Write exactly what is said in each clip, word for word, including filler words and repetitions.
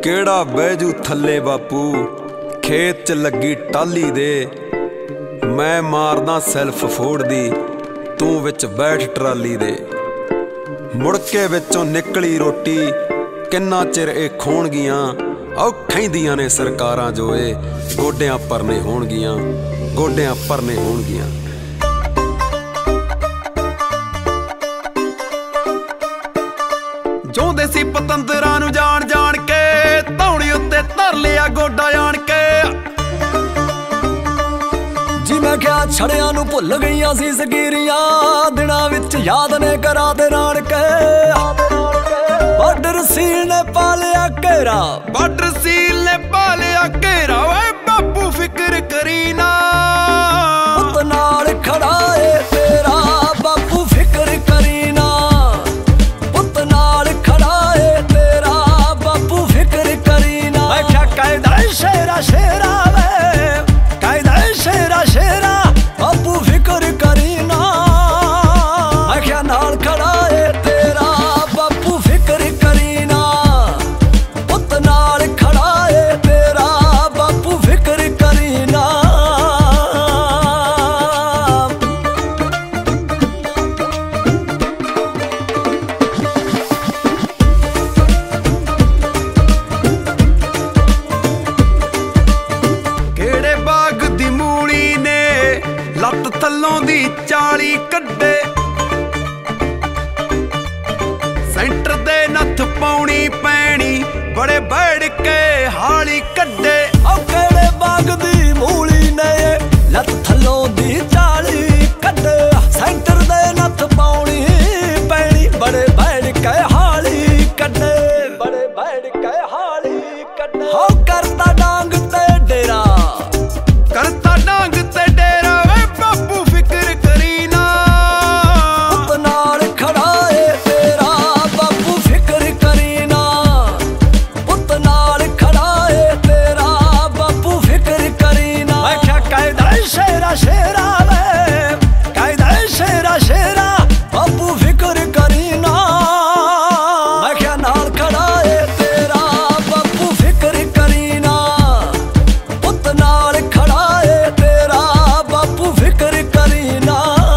ਕਿਹੜਾ ਬਹਿਜੂ ਥੱਲੇ ਬਾਪੂ ਖੇਤ ਚ ਲੱਗੀ ਟਾਲੀ ਦੇ। ਮੈਂ ਮਾਰਦਾ ਸੈਲਫ ਫੋੜਦੀ ਤੂੰ ਵਿੱਚ ਬੈਠ ਟਰਾਲੀ ਦੇ। ਮੁੜ ਕੇ ਵਿੱਚੋਂ ਨਿਕਲੀ ਰੋਟੀ ਕਿੰਨਾ ਚਿਰ ਇਹ ਖੋਣਗੀਆਂ। ਔਖਾਂ ਦੀਆਂ ਨੇ ਸਰਕਾਰਾਂ ਜੋ ਇਹ ਗੋਡਿਆਂ ਪਰਨੇ ਹੋਣਗੀਆਂ, ਗੋਡਿਆਂ ਪਰਨੇ ਹੋਣਗੀਆਂ। ਚਾਹੁੰਦੇ ਸੀ ਪਤੰਦਰਾਂ ਨੂੰ ਜਾਣ ਜਾਣ ਕੇ, ਧੌਣੀ ਉੱਤੇ ਧਰ ਲਿਆ ਗੋਡਾ ਆਣ ਕੇ। ਜੀ ਮੈਂ ਕਿਹਾ ਛੜਿਆਂ ਨੂੰ ਭੁੱਲ ਗਈਆਂ ਸੀ ਸਗੀਰੀਆਂ, ਦਿਨਾਂ ਵਿੱਚ ਯਾਦ ਨੇ ਕਰਾ ਦੇ ਨਾਨਕੇ। ਬਾਰਡਰ ਸੀਲ ਨੇ ਪਾ ਲਿਆ ਘੇਰਾ, ਬਾਰਡਰ ਸੀਲ ਨੇ ਪਾ ਲਿਆ ਘੇਰਾ। ਓਏ ਬਾਪੂ ਫਿਕਰ ਕਰੀ ਨਾ, ਪੁੱਤ ਨਾਲ ਖੜਾ ਏ ਤੇਰਾ ਬਾਪੂ ਫਿਕਰ ਕਰੀ ਨਾ। ਪੁੱਤ ਨਾਲ ਖੜਾ ਏ ਤੇਰਾ ਬਾਪੂ ਫਿਕਰ ਕਰੀ ਨਾ। ਮੈਂ ਕਿਹਾ ਕਾਇਦਾ ਸ਼ੇਰਾ ਸ਼ੇਰਾ ਵੇ, ਕਾਇਦਾ ਸ਼ੇਰਾ ਸ਼ੇਰਾ ਬਾਪੂ ਫਿਕਰ ਕਰੀ ਨਾ। ਮੈਂ ਕਿਹਾ ਨਾਲ ਖੜਾ ਏ ਤੇਰਾ ਬਾਪੂ ਫਿਕਰ ਕਰੀ ਨਾ। ਪੁੱਤ ਨਾਲ ਖੜਾ ਏ ਤੇਰਾ ਬਾਪੂ ਫਿਕਰ ਕਰੀ ਨਾ। ਕਿਹੜੇ ਬਾਗ ਦੀ ਮੂਲੀ ਨੇ ਲੱਤ ਥੱਲੋਂ ਦੀ ਚਾਲੀ ਕੱਢੇ। ਸੈਂਟਰ ਦੇ ਨੱਥ ਪਾਉਣੀ ਪੈਣੀ ਬੜੇ ਬੈੜ ਕੇ ਹਾਲੀ ਕੱਢੇ। ਉਹ ਕਿਹੜੇ ਬਾਗ ਦੀ ਮੂਲੀ ਨੇ ਲੱਤ ਥੱਲੋਂ ਦੀ ਚਾਲੀ ਕੱਢੇ। ਸੈਂਟਰ ਦੇ ਨੱਥ ਪਾਉਣੀ ਪੈਣੀ ਬੜੇ ਬੈੜ ਕੇ ਹਾਲੀ ਕੱਢੇ, ਬੜੇ ਬੈੜ ਕੇ ਹਾਲੀ ਕੱਢੇ। ਹੋ ਕਰਤਾ ਡਾਂਗ ਤੇ ਡੇਰਾ, ਕਰਤਾ ਡਾਂਗ ਤੇ ਡੇਰਾ। ਵੇ ਬਾਪੂ ਫਿਕਰ ਕਰੀ ਨਾ, ਪੁੱਤ ਨਾਲ ਖੜਾ ਏ ਤੇਰਾ ਬਾਪੂ ਫਿਕਰ ਕਰੀ ਨਾ। ਪੁੱਤ ਨਾਲ ਖੜਾ ਏ ਤੇਰਾ ਬਾਪੂ ਫਿਕਰ ਕਰੀ ਨਾ। ਮੈਂ ਕਿਹਾ ਕਾਇਦਾ ਸ਼ੇਰਾ ਸ਼ੇਰਾ ਵੇ, ਕਾਇਦਾ ਸ਼ੇਰਾ ਸ਼ੇਰਾ ਬਾਪੂ ਫਿਕਰ ਕਰੀ ਨਾ। ਮੈਂ ਕਿਹਾ ਨਾਲ ਖੜਾ ਏ ਤੇਰਾ ਬਾਪੂ ਫਿਕਰ ਕਰੀ ਨਾ। ਪੁੱਤ ਨਾਲ ਖੜਾ ਏ ਤੇਰਾ ਬਾਪੂ ਫਿਕਰ ਕਰੀ ਨਾ।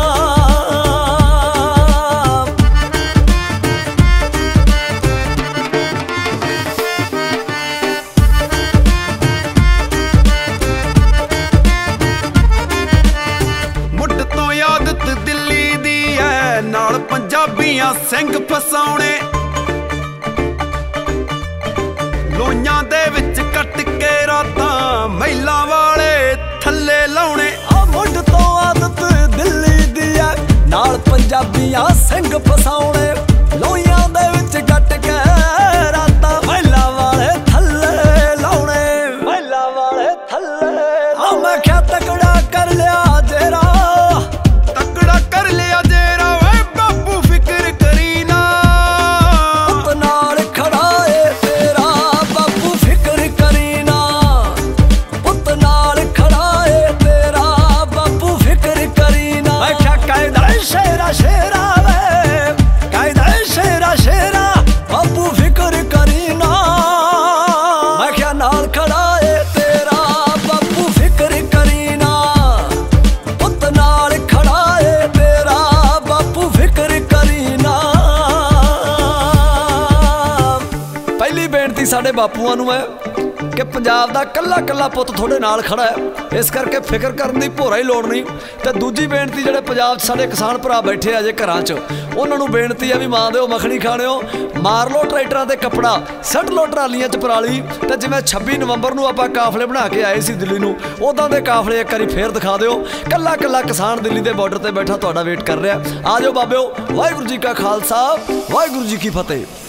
ਮੁੱਢ ਤੋਂ ਆਦਤ ਦਿੱਲੀ ਦੀ ਐ, ਨਾਲ ਪੰਜਾਬੀਆਂ ਸਿੰਘ ਫਸਾਉਣੇ। ਲੋਈਆਂ ਦੇ ਵਿੱਚ ਕੱਟ ਕੇ ਰਾਤਾਂ ਮਹਿਲਾਂ ਵਾਲੇ ਥੱਲੇ ਲਾਉਣੇ। ਆ ਮੁੱਢ ਤੋਂ ਆਦਤ ਦਿੱਲੀ ਦੀ ਐ, ਨਾਲ ਪੰਜਾਬੀਆਂ ਸਿੰਘ ਫਸਾਉਣੇ। ਲੋਈਆਂ ਦੇ ਵਿੱਚ ਕੱਟ ਕੇ ਰਾਤਾਂ ਮਹਿਲਾਂ ਵਾਲੇ ਥੱਲੇ ਲਾਉਣੇ, ਮਹਿਲਾਂ ਵਾਲੇ ਥੱਲੇ। ਆ ਮੈਂ ਕਿਹਾ ਤਕੜਾ ਕਰ ਲਿਆ ਜੇਰਾ, ਤਕੜਾ ਕਰ ਲਿਆ ਜੇਰਾ। ਓਏ ਬਾਪੂ ਫਿਕਰ ਕਰੀ ਨਾ, ਪੁੱਤ ਨਾਲ ਖੜਾ ਏ ਤੇਰਾ ਬਾਪੂ ਫਿਕਰ ਕਰੀ ਨਾ। ਪੁੱਤ ਨਾਲ ਖੜਾ ਏ ਤੇਰਾ ਬਾਪੂ ਫਿਕਰ ਕਰੀ ਨਾ। ਮੈਂ ਕਿਹਾ ਕਾਇਦਾ ਸ਼ੇਰਾ ਸ਼ੇਰਾ ਵੇ, ਕਾਇਦਾ ਸ਼ੇਰਾ ਸ਼ੇਰਾ ਬਾਪੂ ਫਿਕਰ ਕਰੀ ਨਾ। ਮੈਂ ਕਿਹਾ ਨਾਲ ਖੜਾ ਏ ਤੇਰਾ ਬਾਪੂ ਫਿਕਰ ਕਰੀ ਨਾ। ਪੁੱਤ ਨਾਲ ਖੜਾ ਏ ਤੇਰਾ ਬਾਪੂ ਫਿਕਰ ਕਰੀ ਨਾ। ਪਹਿਲੀ ਬੇਨਤੀ ਸਾਡੇ ਬਾਪੂਆਂ ਨੂੰ ਹੈ ਕਿ ਪੰਜਾਬ ਦਾ ਕੱਲਾ ਕੱਲਾ ਪੁੱਤ ਤੁਹਾਡੇ ਨਾਲ ਖੜਾ ਹੈ, ਇਸ ਕਰਕੇ ਫਿਕਰ ਕਰਨ ਦੀ ਭੋਰਾ ਹੀ ਲੋੜ ਨਹੀਂ। ਤੇ ਦੂਜੀ ਬੇਨਤੀ ਜਿਹੜੇ ਪੰਜਾਬ 'ਚ ਸਾਡੇ ਕਿਸਾਨ ਭਰਾ ਬੈਠੇ ਆ ਜੇ ਘਰਾਂ 'ਚ, ਉਹਨਾਂ ਨੂੰ ਬੇਨਤੀ ਆ ਵੀ ਮਾਂ ਦਿਓ ਮੱਖਣੀ ਖਾਣਿਓ, ਮਾਰ ਲਓ ਟਰੈਕਟਰਾਂ ਤੇ ਕੱਪੜਾ, ਸੱਟ ਲਓ ਟਰਾਲੀਆਂ 'ਚ ਪਰਾਲੀ। ਤੇ ਜਿਵੇਂ ਛੱਬੀ ਨਵੰਬਰ ਨੂੰ ਆਪਾਂ ਕਾਫਲੇ ਬਣਾ ਕੇ ਆਏ ਸੀ ਦਿੱਲੀ ਨੂੰ, ਉਦਾਂ ਦੇ ਕਾਫਲੇ ਇੱਕ ਵਾਰੀ ਫੇਰ ਦਿਖਾ ਦਿਓ। ਕੱਲਾ ਕੱਲਾ ਕਿਸਾਨ ਦਿੱਲੀ ਦੇ ਬਾਰਡਰ ਤੇ ਬੈਠਾ ਤੁਹਾਡਾ ਵੇਟ ਕਰ ਰਿਹਾ। ਆ ਜਾਓ ਬਾਬਿਓ, ਵਾਹਿਗੁਰੂ ਜੀ ਕਾ ਖਾਲਸਾ, ਵਾਹਿਗੁਰੂ ਜੀ ਕੀ ਫਤਿਹ।